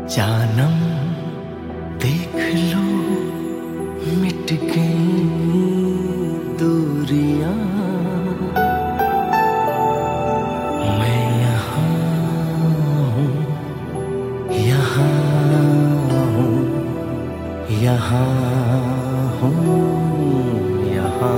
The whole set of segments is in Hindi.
जानम देख लो मिट गई दूरियां, मैं यहाँ हूँ, यहाँ हूँ, यहाँ हूँ, यहाँ।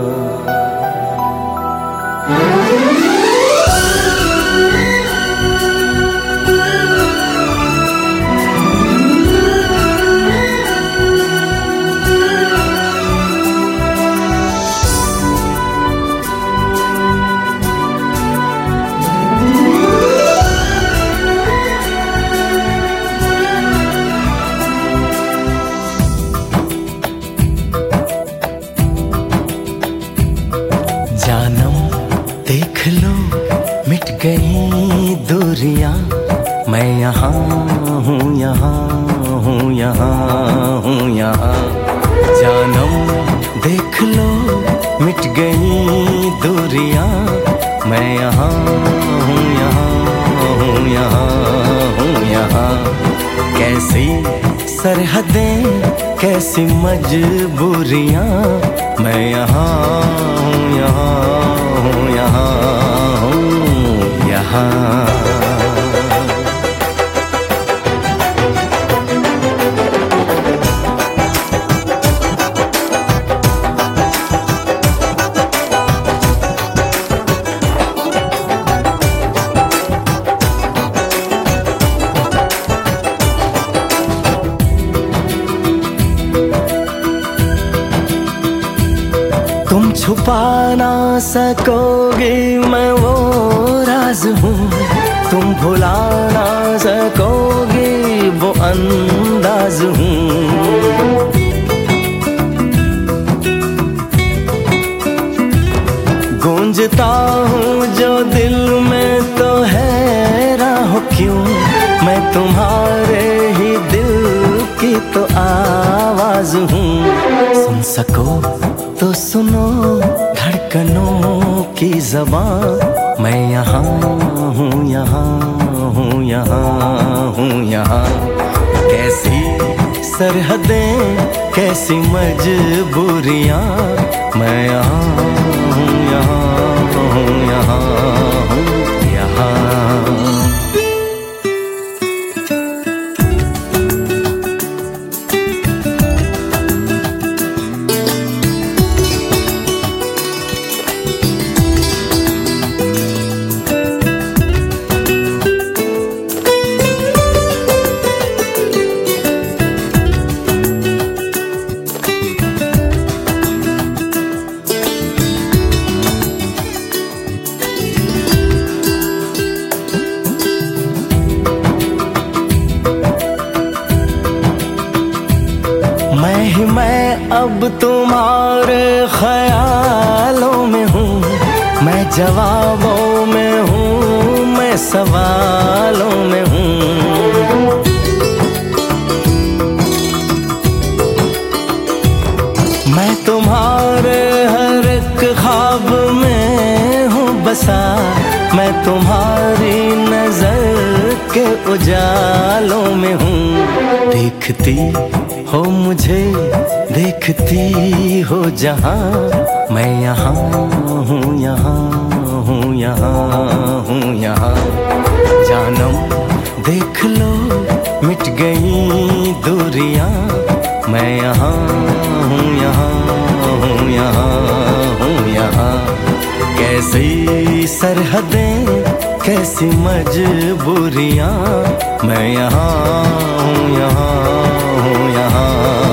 जानम देख लो मिट गई दूरियां, मैं यहाँ हूँ, यहाँ हूँ, यहाँ हूँ, यहाँ। जानम देख लो मिट गई दूरियां, मैं यहाँ हूँ, यहाँ हूँ, यहाँ हूँ, यहाँ। कैसी सरहदें कैसी मजबूरियां, मैं यहाँ हूँ, यहाँ हूँ, यहाँ हूँ, यहाँ। तुम छुपा ना सकोगे मैं वो राज हूँ, तुम भुला ना सकोगे वो अंदाज हूँ। गूंजता हूँ जो दिल में तो हैरान हो क्यों, मैं तुम्हारे ही दिल की तो आवाज हूँ। सुन सको तो सुनो धड़कनों की ज़बान, मैं यहाँ हूँ, यहाँ हूँ, यहाँ हूँ, यहाँ। कैसी सरहदें कैसी मजबूरियाँ, मैं यहाँ हूँ, यहाँ हूँ, यहाँ हूँ, यहाँ। मैं अब तुम्हारे ख्यालों में हूँ, मैं जवाबों में हूँ, मैं सवालों में हूँ। मैं तुम्हारे हर एक ख्वाब में हूँ बसा, मैं तुम्हारी नजर के उजालों में हूँ। देखती हो मुझे देखती हो जहाँ, मैं यहाँ हूँ, यहाँ हूँ, यहाँ हूँ, यहाँ। जानम देख लो मिट गई दूरियां, मैं यहाँ हूँ, यहाँ हूँ, यहाँ हूँ, यहाँ। कैसी सरहदें कैसी मजबूरियां, मैं यहाँ हूँ, यहाँ हूँ, यहाँ।